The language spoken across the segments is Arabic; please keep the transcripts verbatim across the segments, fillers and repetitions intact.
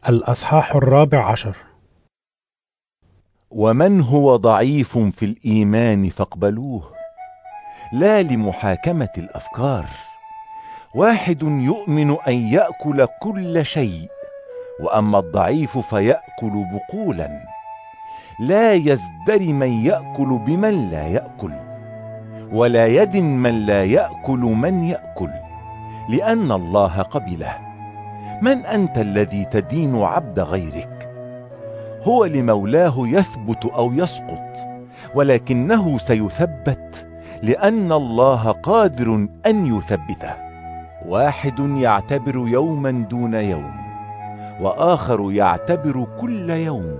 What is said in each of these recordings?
الأصحاح الرابع عشر. ومن هو ضعيف في الإيمان فاقبلوه، لا لمحاكمة الأفكار. واحد يؤمن أن يأكل كل شيء، وأما الضعيف فيأكل بقولا. لا يزدري من يأكل بمن لا يأكل، ولا يدن من لا يأكل من يأكل، لأن الله قبله. من أنت الذي تدين عبد غيرك؟ هو لمولاه يثبت أو يسقط، ولكنه سيثبت، لأن الله قادر أن يثبته. واحد يعتبر يوما دون يوم، وآخر يعتبر كل يوم.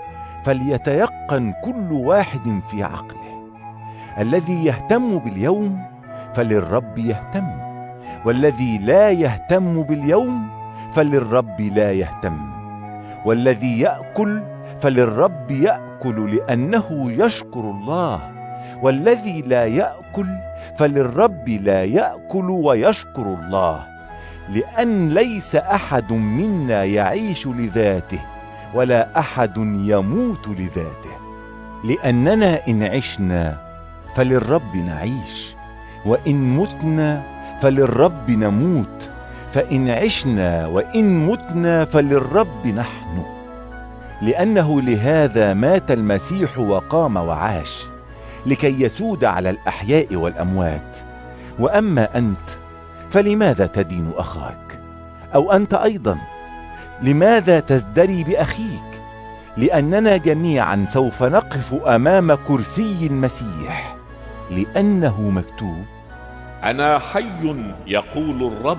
فليتيقن كل واحد في عقله. الذي يهتم باليوم فللرب يهتم، والذي لا يهتم باليوم فللرب لا يهتم. والذي يأكل فللرب يأكل لأنه يشكر الله، والذي لا يأكل فللرب لا يأكل ويشكر الله. لأن ليس أحد منا يعيش لذاته، ولا أحد يموت لذاته. لأننا إن عشنا فللرب نعيش، وإن متنا فللرب نموت. فإن عشنا وإن متنا فللرب نحن. لأنه لهذا مات المسيح وقام وعاش، لكي يسود على الأحياء والأموات. وأما أنت فلماذا تدين أخاك؟ أو أنت أيضا لماذا تزدري بأخيك؟ لأننا جميعا سوف نقف أمام كرسي المسيح، لأنه مكتوب: أنا حي يقول الرب،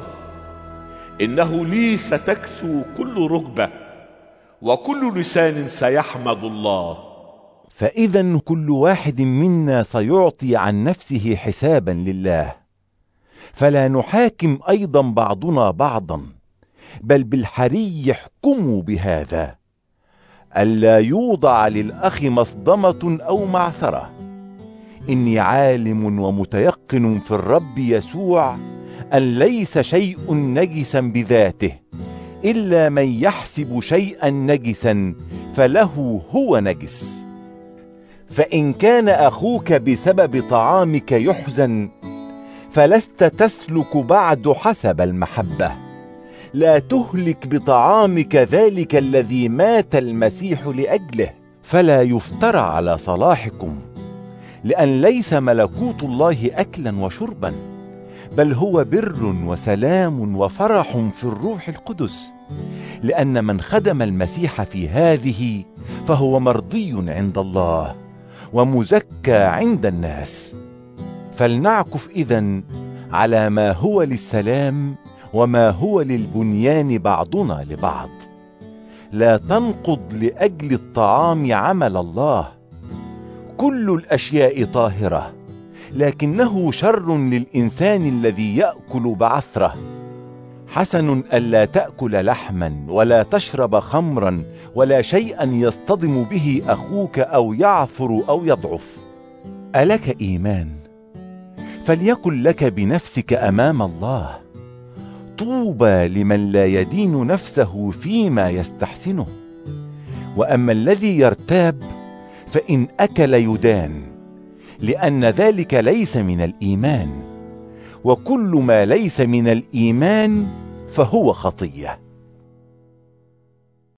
إنه لي ستكثو كل ركبة، وكل لسان سيحمد الله. فإذا كل واحد منا سيعطي عن نفسه حسابا لله. فلا نحاكم أيضا بعضنا بعضا، بل بالحري يحكموا بهذا: ألا يوضع للأخ مصدمة أو معثرة. إني عالم ومتيقن في الرب يسوع أن ليس شيء نجسا بذاته، إلا من يحسب شيئا نجسا فله هو نجس. فإن كان أخوك بسبب طعامك يحزن، فلست تسلك بعد حسب المحبة. لا تهلك بطعامك ذلك الذي مات المسيح لأجله. فلا يفترى على صلاحكم، لأن ليس ملكوت الله أكلا وشربا، بل هو بر وسلام وفرح في الروح القدس. لأن من خدم المسيح في هذه فهو مرضي عند الله ومزكى عند الناس. فلنعكف إذن على ما هو للسلام وما هو للبنيان بعضنا لبعض. لا تنقض لأجل الطعام عمل الله. كل الأشياء طاهرة، لكنه شر للإنسان الذي يأكل بعثرة. حسن ألا تأكل لحما، ولا تشرب خمرا، ولا شيئا يصطدم به أخوك أو يعثر أو يضعف. ألك إيمان؟ فليكن لك بنفسك أمام الله. طوبى لمن لا يدين نفسه فيما يستحسنه. وأما الذي يرتاب فإن أكل يدان، لأن ذلك ليس من الإيمان. وكل ما ليس من الإيمان فهو خطية.